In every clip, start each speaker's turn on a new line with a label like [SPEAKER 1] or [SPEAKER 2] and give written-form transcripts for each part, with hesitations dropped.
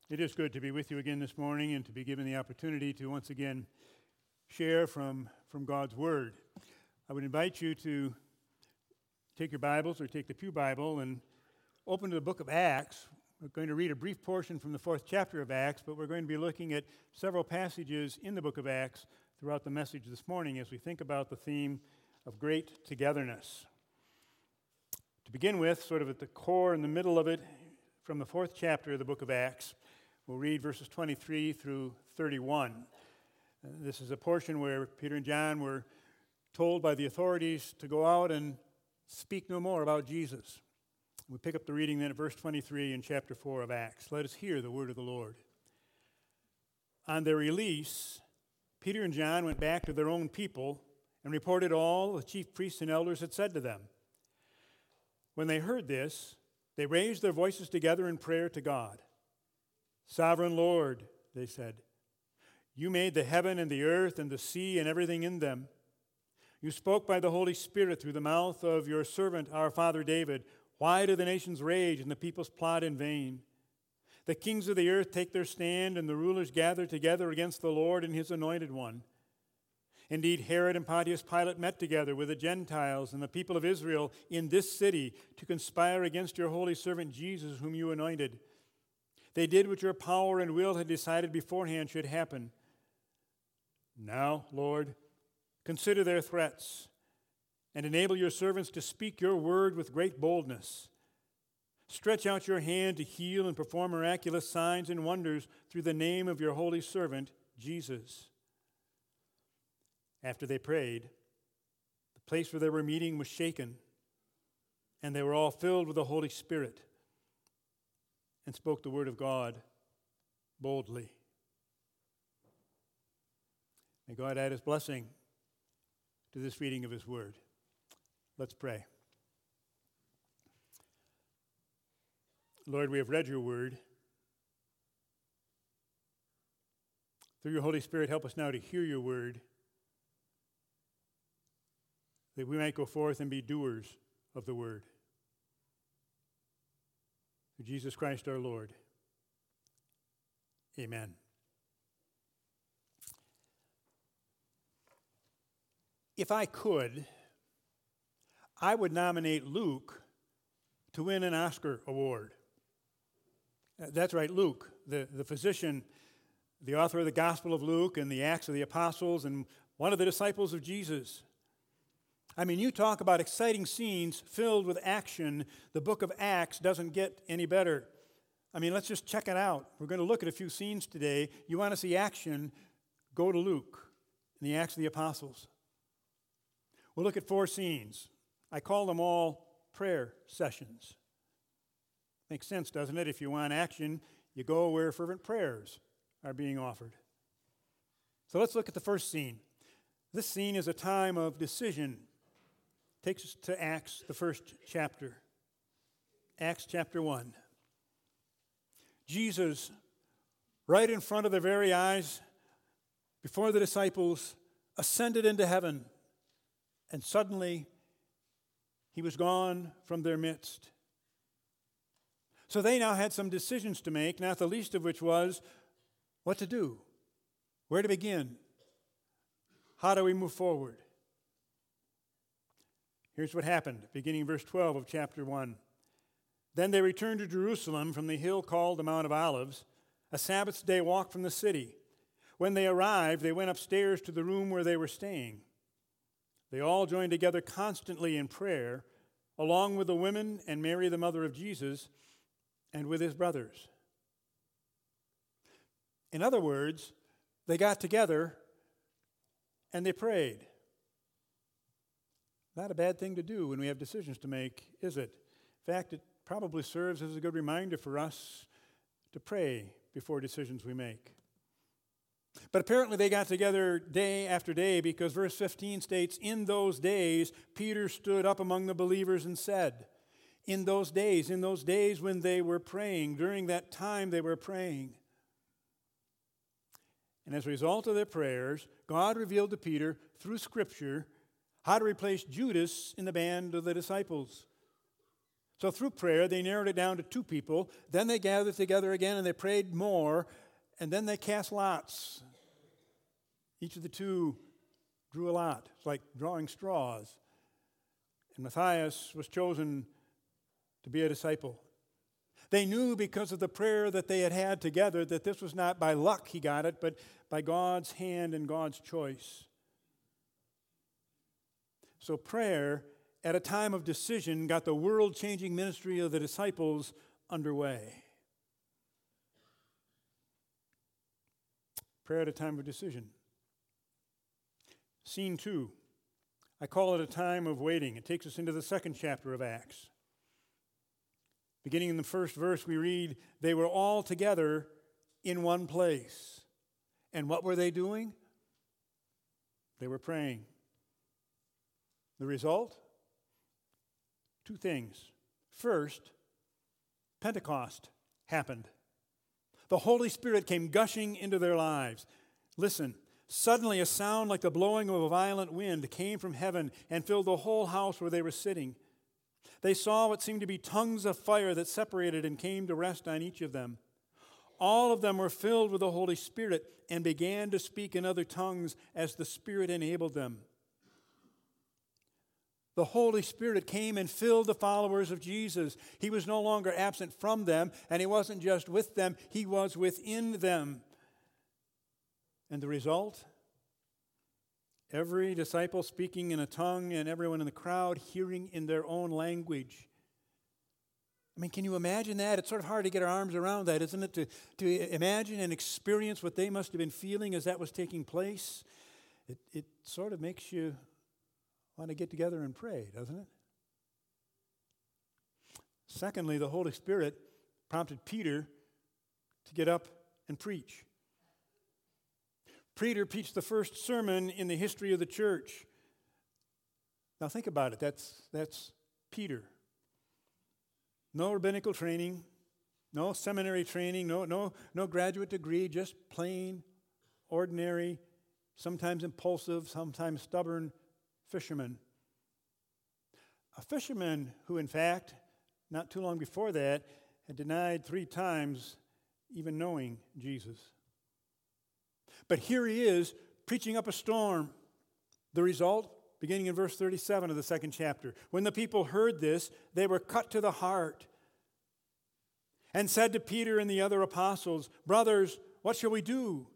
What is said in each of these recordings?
[SPEAKER 1] It is good to be with you again this morning and to be given the opportunity to once again share from God's Word. I would invite you to take your Bibles or take the Pew Bible and open to the book of Acts. We're going to read a brief portion from the 4th chapter of Acts, but we're going to be looking at several passages in the book of Acts throughout the message this morning as we think about the theme of great togetherness. To begin with, sort of at the core in the middle of it, from the 4th chapter of the book of Acts, we'll read verses 23 through 31. This is a portion where Peter and John were told by the authorities to go out and speak no more about Jesus. We pick up the reading then at verse 23 in chapter 4 of Acts. Let us hear the word of the Lord. On their release, Peter and John went back to their own people and reported all the chief priests and elders had said to them. When they heard this, they raised their voices together in prayer to God. Sovereign Lord, they said, you made the heaven and the earth and the sea and everything in them. You spoke by the Holy Spirit through the mouth of your servant, our father David. Why do the nations rage and the peoples plot in vain? The kings of the earth take their stand and the rulers gather together against the Lord and his anointed one. Indeed, Herod and Pontius Pilate met together with the Gentiles and the people of Israel in this city to conspire against your holy servant Jesus, whom you anointed. They did what your power and will had decided beforehand should happen. Now, Lord, consider their threats and enable your servants to speak your word with great boldness. Stretch out your hand to heal and perform miraculous signs and wonders through the name of your holy servant, Jesus. After they prayed, the place where they were meeting was shaken, and they were all filled with the Holy Spirit and spoke the word of God boldly. May God add his blessing to this reading of his word. Let's pray. Lord, we have read your word. Through your Holy Spirit, help us now to hear your word, that we might go forth and be doers of the word. Through Jesus Christ our Lord. Amen. If I could, I would nominate Luke to win an Oscar award. That's right, Luke, the physician, the author of the Gospel of Luke and the Acts of the Apostles, and one of the disciples of Jesus. I mean, you talk about exciting scenes filled with action. The book of Acts doesn't get any better. I mean, let's just check it out. We're going to look at a few scenes today. You want to see action, go to Luke and the Acts of the Apostles. We'll look at 4 scenes. I call them all prayer sessions. Makes sense, doesn't it? If you want action, you go where fervent prayers are being offered. So let's look at the first scene. This scene is a time of decision. Takes us to Acts, the 1st chapter. Acts chapter 1. Jesus, right in front of their very eyes, before the disciples, ascended into heaven, and suddenly he was gone from their midst. So they now had some decisions to make, not the least of which was what to do, where to begin, how do we move forward. Here's what happened, beginning verse 12 of chapter 1. Then they returned to Jerusalem from the hill called the Mount of Olives, a Sabbath day walk from the city. When they arrived, they went upstairs to the room where they were staying. They all joined together constantly in prayer, along with the women and Mary, the mother of Jesus, and with his brothers. In other words, they got together and they prayed. Not a bad thing to do when we have decisions to make, is it? In fact, it probably serves as a good reminder for us to pray before decisions we make. But apparently they got together day after day because verse 15 states, in those days, Peter stood up among the believers and said, in those days when they were praying, during that time they were praying. And as a result of their prayers, God revealed to Peter through Scripture how to replace Judas in the band of the disciples. So through prayer, they narrowed it down to 2 people. Then they gathered together again and they prayed more. And then they cast lots. Each of the 2 drew a lot. It's like drawing straws. And Matthias was chosen to be a disciple. They knew because of the prayer that they had had together that this was not by luck he got it, but by God's hand and God's choice. So prayer, at a time of decision, got the world-changing ministry of the disciples underway. Prayer at a time of decision. Scene 2. I call it a time of waiting. It takes us into the 2nd chapter of Acts. Beginning in the first verse, we read, they were all together in one place. And what were they doing? They were praying. The result? 2 things. First, Pentecost happened. The Holy Spirit came gushing into their lives. Listen, suddenly a sound like the blowing of a violent wind came from heaven and filled the whole house where they were sitting. They saw what seemed to be tongues of fire that separated and came to rest on each of them. All of them were filled with the Holy Spirit and began to speak in other tongues as the Spirit enabled them. The Holy Spirit came and filled the followers of Jesus. He was no longer absent from them, and He wasn't just with them, He was within them. And the result? Every disciple speaking in a tongue and everyone in the crowd hearing in their own language. I mean, can you imagine that? It's sort of hard to get our arms around that, isn't it? To imagine and experience what they must have been feeling as that was taking place. It sort of makes you want to get together and pray, doesn't it? Secondly, the Holy Spirit prompted Peter to get up and preach. Peter preached the first sermon in the history of the church. Now think about it. That's Peter. No rabbinical training, no seminary training, no graduate degree, just plain, ordinary, sometimes impulsive, sometimes stubborn fisherman. A fisherman who, in fact, not too long before that, had denied 3 times even knowing Jesus. But here he is, preaching up a storm. The result, beginning in verse 37 of the 2nd chapter. When the people heard this, they were cut to the heart and said to Peter and the other apostles, "Brothers, what shall we do?"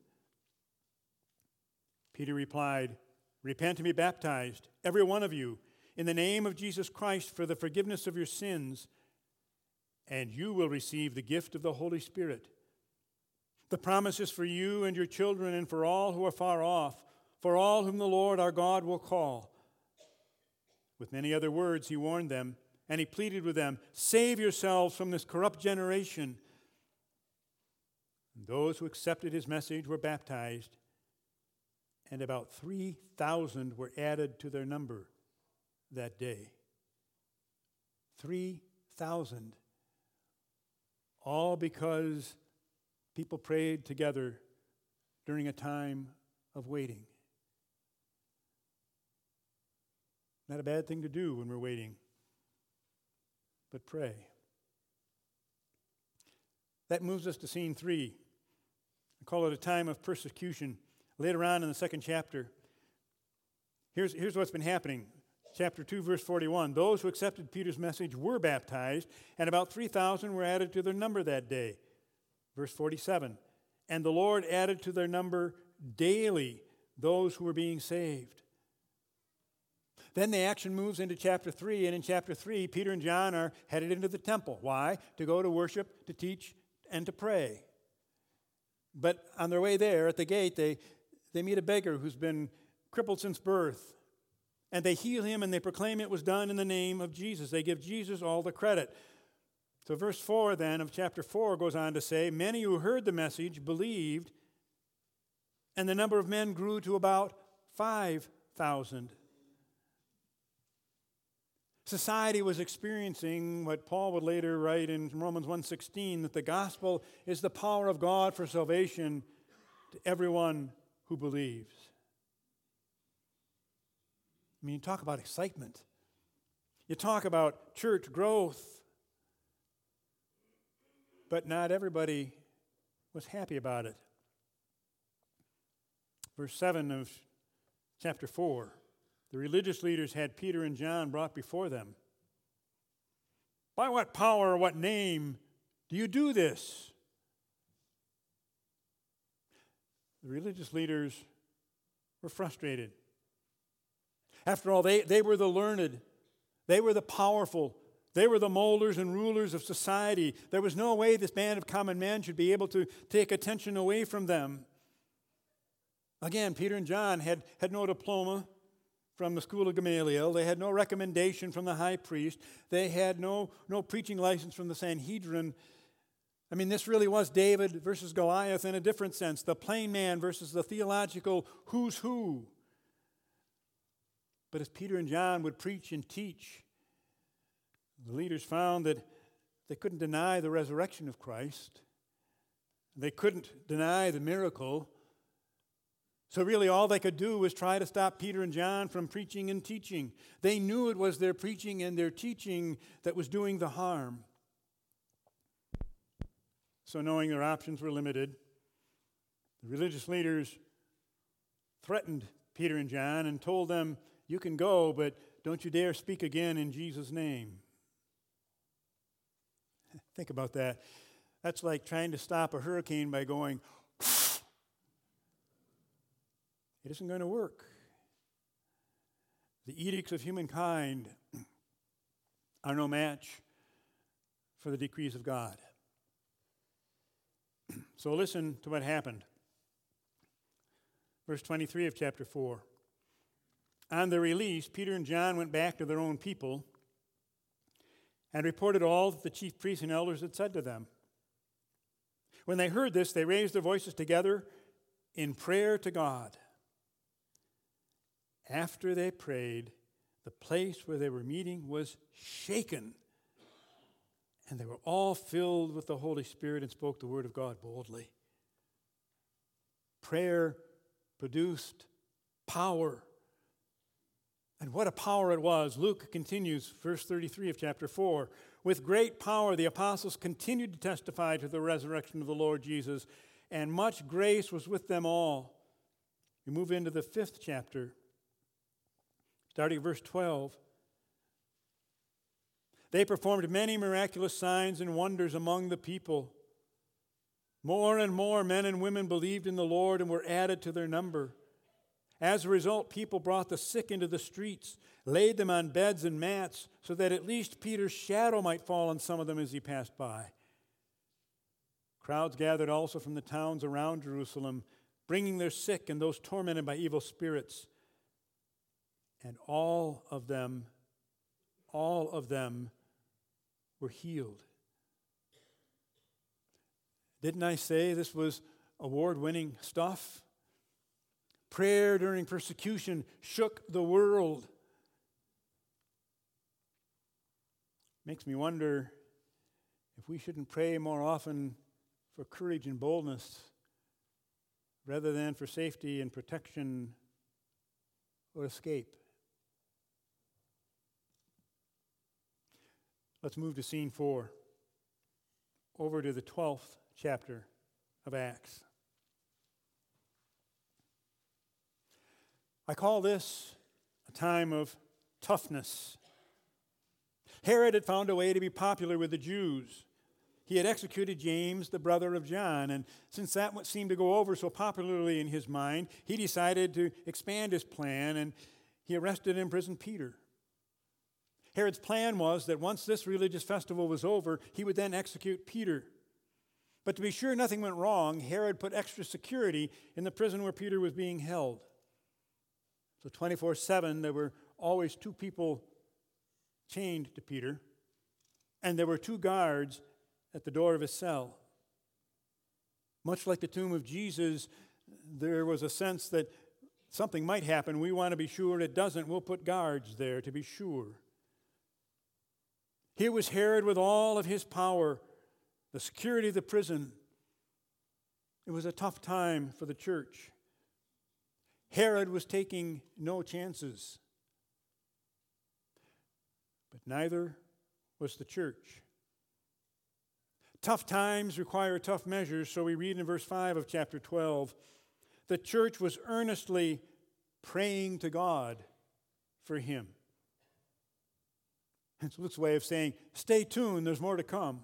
[SPEAKER 1] Peter replied, "Repent and be baptized, every one of you, in the name of Jesus Christ for the forgiveness of your sins, and you will receive the gift of the Holy Spirit. The promise is for you and your children and for all who are far off, for all whom the Lord our God will call." With many other words, he warned them, and he pleaded with them, "Save yourselves from this corrupt generation." And those who accepted his message were baptized, and about 3,000 were added to their number that day. 3,000. All because people prayed together during a time of waiting. Not a bad thing to do when we're waiting, but pray. That moves us to scene 3. I call it a time of persecution. Later on in the 2nd chapter, here's what's been happening. Chapter 2, verse 41. Those who accepted Peter's message were baptized, and about 3,000 were added to their number that day. Verse 47. And the Lord added to their number daily those who were being saved. Then the action moves into chapter 3, and in chapter 3, Peter and John are headed into the temple. Why? To go to worship, to teach, and to pray. But on their way there, at the gate, they meet a beggar who's been crippled since birth. And they heal him, and they proclaim it was done in the name of Jesus. They give Jesus all the credit. So verse 4 then of chapter 4 goes on to say, many who heard the message believed, and the number of men grew to about 5,000. Society was experiencing what Paul would later write in Romans 1:16, that the gospel is the power of God for salvation to everyone who believes. I mean, you talk about excitement. You talk about church growth. but not everybody was happy about it. Verse 7 of chapter 4, the religious leaders had Peter and John brought before them. By what power or what name do you do this? The religious leaders were frustrated. After all, they were the learned. They were the powerful. They were the molders and rulers of society. There was no way this band of common men should be able to take attention away from them. Again, Peter and John had no diploma from the school of Gamaliel. They had no recommendation from the high priest. They had no preaching license from the Sanhedrin. I mean, this really was David versus Goliath in a different sense. The plain man versus the theological who's who. But as Peter and John would preach and teach, the leaders found that they couldn't deny the resurrection of Christ. They couldn't deny the miracle. So really all they could do was try to stop Peter and John from preaching and teaching. They knew it was their preaching and their teaching that was doing the harm. So knowing their options were limited, the religious leaders threatened Peter and John and told them, "You can go, but don't you dare speak again in Jesus' name." Think about that. That's like trying to stop a hurricane by going, it isn't going to work. The edicts of humankind are no match for the decrees of God. So listen to what happened. Verse 23 of chapter 4. On their release, Peter and John went back to their own people and reported all that the chief priests and elders had said to them. When they heard this, they raised their voices together in prayer to God. After they prayed, the place where they were meeting was shaken, and they were all filled with the Holy Spirit and spoke the word of God boldly. Prayer produced power. And what a power it was. Luke continues, verse 33 of chapter 4. With great power the apostles continued to testify to the resurrection of the Lord Jesus, and much grace was with them all. We move into the 5th chapter, starting at verse 12. They performed many miraculous signs and wonders among the people. More and more men and women believed in the Lord and were added to their number. As a result, people brought the sick into the streets, laid them on beds and mats, so that at least Peter's shadow might fall on some of them as he passed by. Crowds gathered also from the towns around Jerusalem, bringing their sick and those tormented by evil spirits. And all of them were healed. Didn't I say this was award-winning stuff? Prayer during persecution shook the world. Makes me wonder if we shouldn't pray more often for courage and boldness rather than for safety and protection or escape. Let's move to scene 4, over to the 12th chapter of Acts. I call this a time of toughness. Herod had found a way to be popular with the Jews. He had executed James, the brother of John, and since that seemed to go over so popularly in his mind, he decided to expand his plan, and he arrested and imprisoned Peter. Herod's plan was that once this religious festival was over, he would then execute Peter. But to be sure nothing went wrong, Herod put extra security in the prison where Peter was being held. So 24/7, there were always 2 people chained to Peter, and there were 2 guards at the door of his cell. Much like the tomb of Jesus, there was a sense that something might happen. We want to be sure it doesn't. We'll put guards there to be sure. Here was Herod with all of his power, the security of the prison. It was a tough time for the church. Herod was taking no chances. But neither was the church. Tough times require tough measures, so we read in verse 5 of chapter 12, the church was earnestly praying to God for him. It's Luke's way of saying, stay tuned, there's more to come.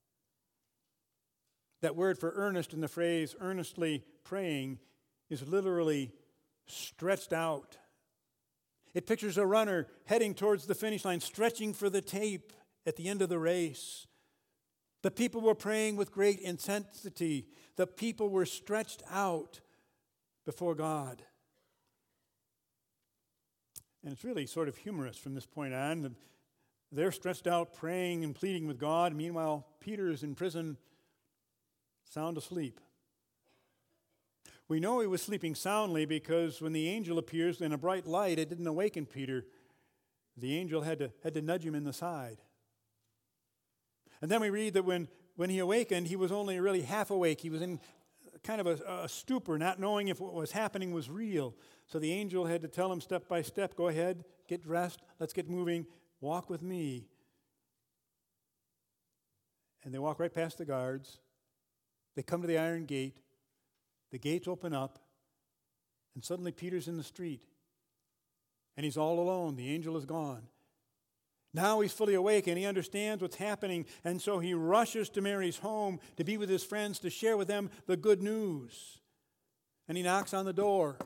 [SPEAKER 1] That word for earnest in the phrase earnestly praying is literally stretched out. It pictures a runner heading towards the finish line, stretching for the tape at the end of the race. The people were praying with great intensity. The people were stretched out before God. And it's really sort of humorous from this point on. They're stretched out praying and pleading with God. Meanwhile, Peter is in prison, sound asleep. We know he was sleeping soundly because when the angel appears in a bright light, it didn't awaken Peter. The angel had to nudge him in the side. And then we read that when he awakened, he was only really half awake. He was in kind of a stupor, not knowing if what was happening was real. So the angel had to tell him step by step, go ahead, get dressed, let's get moving, walk with me. And they walk right past the guards. They come to the iron gate. The gates open up, and suddenly Peter's in the street. And he's all alone. The angel is gone. Now he's fully awake and he understands what's happening, and so he rushes to Mary's home to be with his friends, to share with them the good news. And he knocks on the door.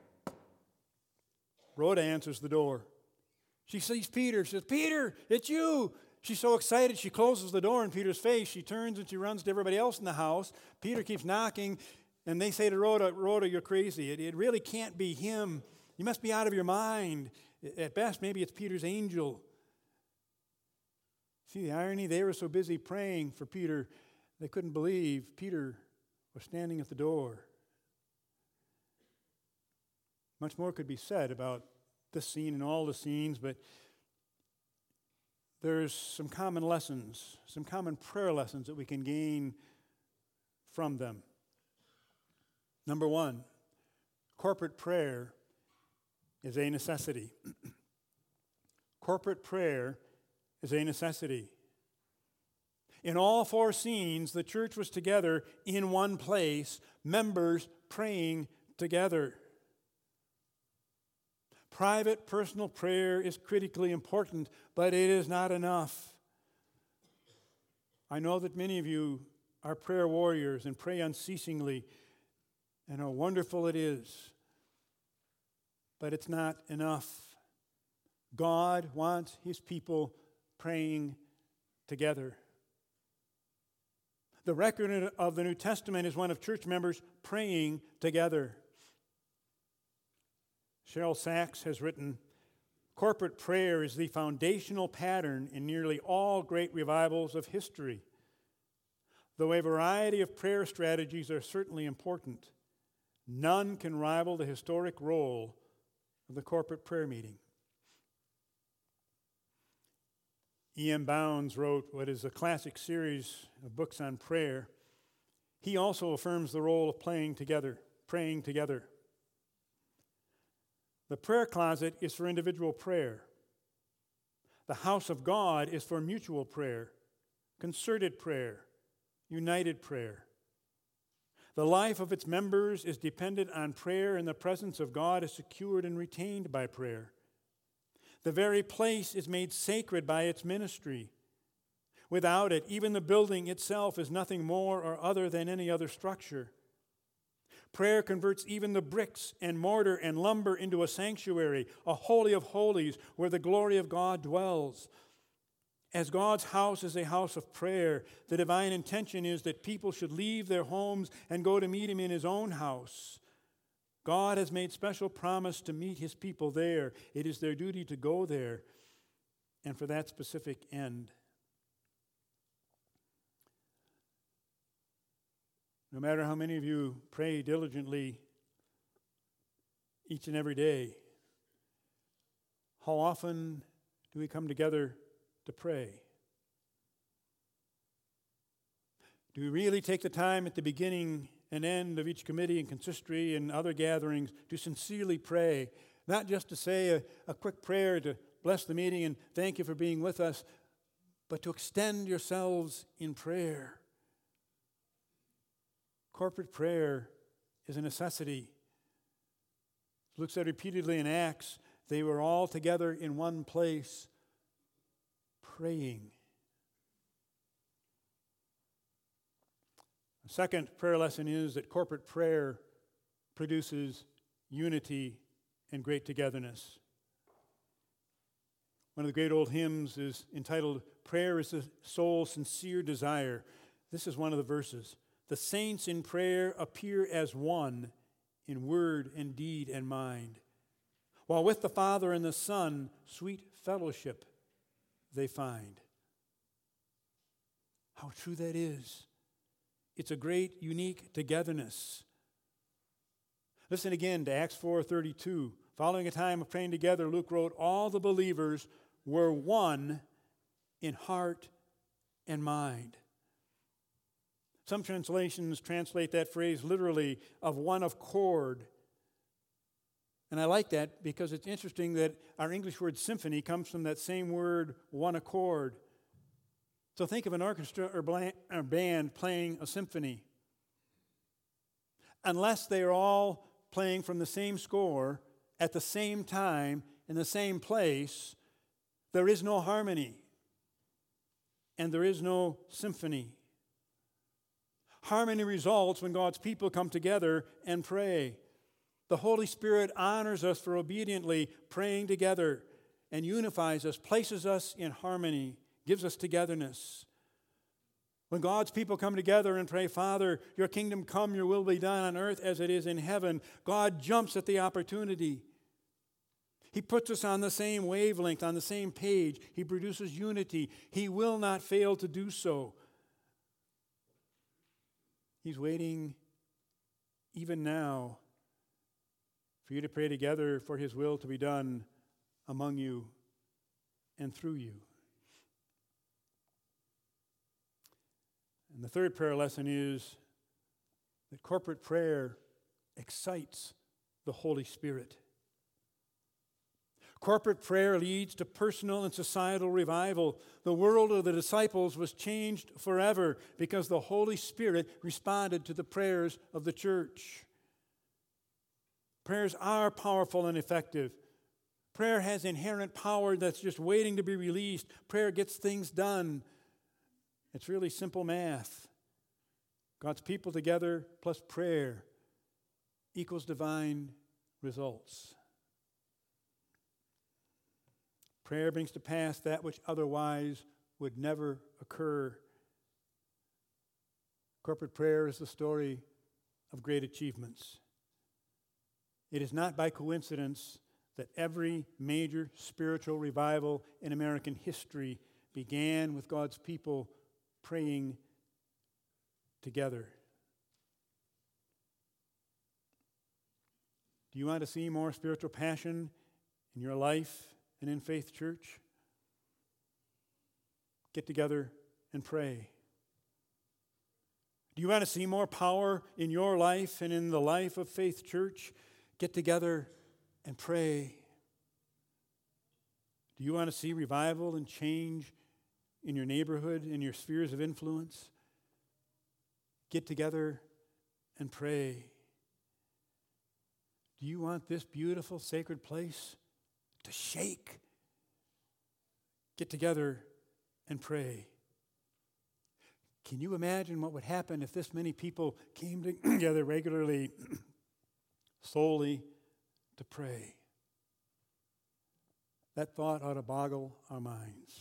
[SPEAKER 1] Rhoda answers the door. She sees Peter. She says, Peter, it's you. She's so excited, she closes the door in Peter's face. She turns and she runs to everybody else in the house. Peter keeps knocking, and they say to Rhoda, you're crazy. It really can't be him. You must be out of your mind. At best, maybe it's Peter's angel. See the irony? They were so busy praying for Peter, they couldn't believe Peter was standing at the door. Much more could be said about this scene and all the scenes, but there's some common lessons, some common prayer lessons that we can gain from them. Number one, corporate prayer is a necessity. Corporate prayer is a necessity. In all four scenes, the church was together in one place, members praying together. Private, personal prayer is critically important, but it is not enough. I know that many of you are prayer warriors and pray unceasingly, and how wonderful it is. But it's not enough. God wants his people praying together. The record of the New Testament is one of church members praying together. Cheryl Sachs has written, corporate prayer is the foundational pattern in nearly all great revivals of history. Though a variety of prayer strategies are certainly important, none can rival the historic role of the corporate prayer meeting. E.M. Bounds wrote what is a classic series of books on prayer. He also affirms the role of praying together. The prayer closet is for individual prayer. The house of God is for mutual prayer, concerted prayer, united prayer. The life of its members is dependent on prayer, and the presence of God is secured and retained by prayer. The very place is made sacred by its ministry. Without it, even the building itself is nothing more or other than any other structure. Prayer converts even the bricks and mortar and lumber into a sanctuary, a holy of holies, where the glory of God dwells. As God's house is a house of prayer, the divine intention is that people should leave their homes and go to meet him in his own house. God has made special promise to meet his people there. It is their duty to go there, and for that specific end. No matter how many of you pray diligently each and every day, how often do we come together to pray? Do we really take the time at the beginning and end of each committee and consistory and other gatherings to sincerely pray, not just to say a quick prayer to bless the meeting and thank you for being with us, but to extend yourselves in prayer? corporate prayer is a necessity. Luke said repeatedly in Acts, they were all together in one place praying. The second prayer lesson is that corporate prayer produces unity and great togetherness. One of the great old hymns is entitled, "Prayer is the Soul's Sincere Desire." This is one of the verses. The saints in prayer appear as one in word and deed and mind, while with the Father and the Son, sweet fellowship they find. How true that is. It's a great, unique togetherness. Listen again to Acts 4:32. Following a time of praying together, Luke wrote, all the believers were one in heart and mind. Some translations translate that phrase literally, of one accord. And I like that because it's interesting that our English word symphony comes from that same word, one accord. So think of an orchestra or band playing a symphony. Unless they are all playing from the same score at the same time in the same place, there is no harmony and there is no symphony. Harmony results when God's people come together and pray. The Holy Spirit honors us for obediently praying together and unifies us, places us in harmony, gives us togetherness. When God's people come together and pray, Father, your kingdom come, your will be done on earth as it is in heaven, God jumps at the opportunity. He puts us on the same wavelength, on the same page. He produces unity. He will not fail to do so. He's waiting even now for you to pray together for His will to be done among you and through you. And the third prayer lesson is that corporate prayer excites the Holy Spirit. Corporate prayer leads to personal and societal revival. The world of the disciples was changed forever because the Holy Spirit responded to the prayers of the church. Prayers are powerful and effective. Prayer has inherent power that's just waiting to be released. Prayer gets things done. It's really simple math. God's people together plus prayer equals divine results. Prayer brings to pass that which otherwise would never occur. Corporate prayer is the story of great achievements. It is not by coincidence that every major spiritual revival in American history began with God's people praying together. Do you want to see more spiritual passion in your life and in Faith Church? Get together and pray. Do you want to see more power in your life and in the life of Faith Church? Get together and pray. Do you want to see revival and change in your neighborhood, in your spheres of influence? Get together and pray. Do you want this beautiful, sacred place to shake? Get together and pray. Can you imagine what would happen if this many people came together regularly, solely to pray? That thought ought to boggle our minds.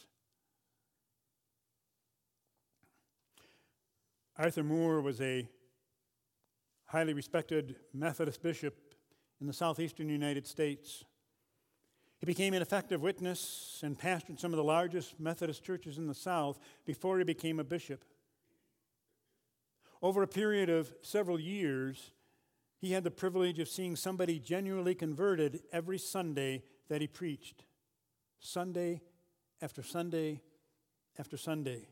[SPEAKER 1] Arthur Moore was a highly respected Methodist bishop in the southeastern United States. He became an effective witness and pastored some of the largest Methodist churches in the South before he became a bishop. Over a period of several years, he had the privilege of seeing somebody genuinely converted every Sunday that he preached. Sunday after Sunday after Sunday.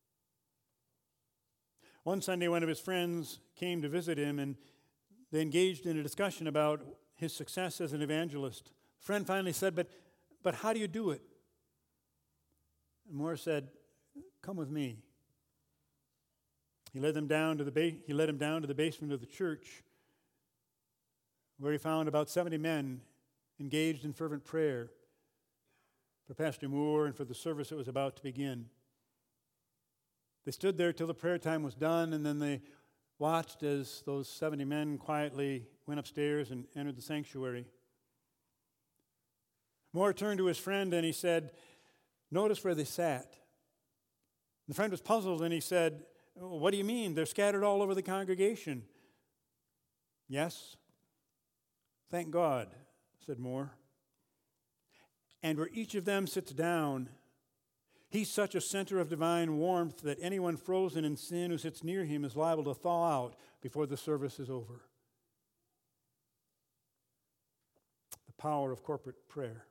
[SPEAKER 1] One Sunday, one of his friends came to visit him, and they engaged in a discussion about his success as an evangelist. A friend finally said, but how do you do it? And Moore said, come with me. He led him down to the basement of the church, where he found about 70 men engaged in fervent prayer for Pastor Moore and for the service that was about to begin. They stood there till the prayer time was done, and then they watched as those 70 men quietly went upstairs and entered the sanctuary. Moore turned to his friend and he said, "Notice where they sat." The friend was puzzled and he said, "What do you mean? They're scattered all over the congregation." "Yes, thank God," said Moore. "And where each of them sits down, he's such a center of divine warmth that anyone frozen in sin who sits near him is liable to thaw out before the service is over." The power of corporate prayer.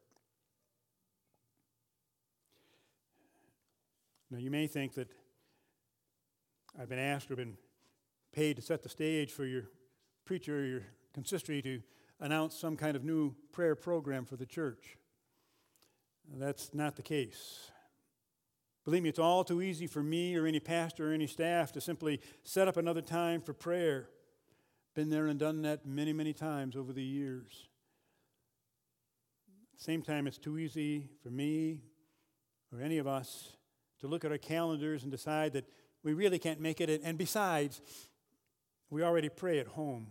[SPEAKER 1] Now, you may think that I've been asked or been paid to set the stage for your preacher or your consistory to announce some kind of new prayer program for the church. That's not the case. Believe me, it's all too easy for me or any pastor or any staff to simply set up another time for prayer. Been there and done that many, many times over the years. At the same time, it's too easy for me or any of us to look at our calendars and decide that we really can't make it. And besides, we already pray at home.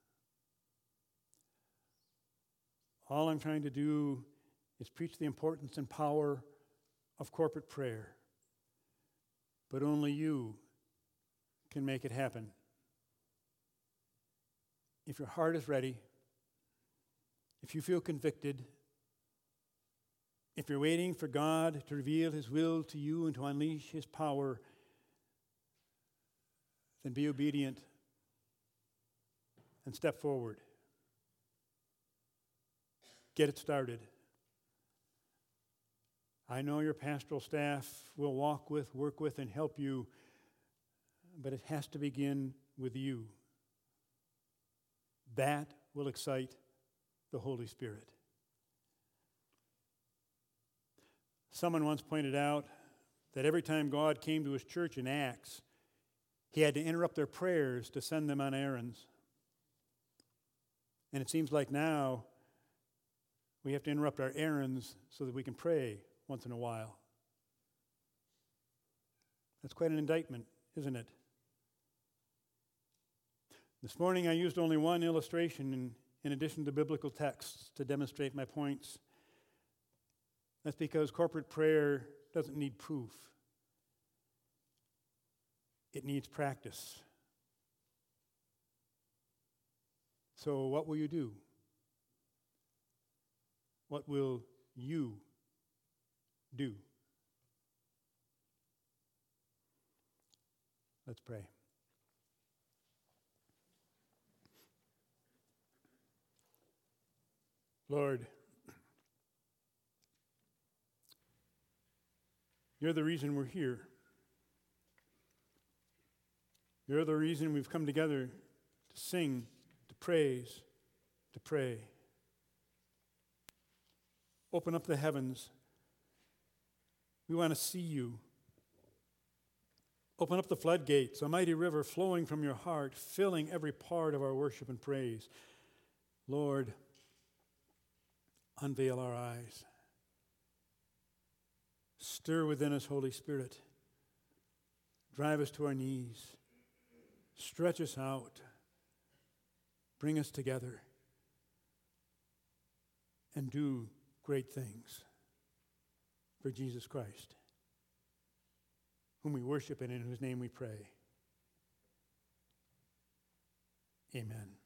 [SPEAKER 1] All I'm trying to do is preach the importance and power of corporate prayer. But only you can make it happen. If your heart is ready, if you feel convicted, if you're waiting for God to reveal His will to you and to unleash His power, then be obedient and step forward. Get it started. I know your pastoral staff will walk with, work with, and help you, but it has to begin with you. That will excite the Holy Spirit. Someone once pointed out that every time God came to His church in Acts, He had to interrupt their prayers to send them on errands. And it seems like now we have to interrupt our errands so that we can pray once in a while. That's quite an indictment, isn't it? This morning I used only one illustration in addition to biblical texts to demonstrate my points. That's because corporate prayer doesn't need proof. It needs practice. So what will you do? What will you do? Let's pray. Lord, You're the reason we're here. You're the reason we've come together to sing, to praise, to pray. Open up the heavens. We want to see You. Open up the floodgates, a mighty river flowing from Your heart, filling every part of our worship and praise. Lord, unveil our eyes. Stir within us, Holy Spirit. Drive us to our knees. Stretch us out. Bring us together. And do great things for Jesus Christ, whom we worship and in whose name we pray. Amen.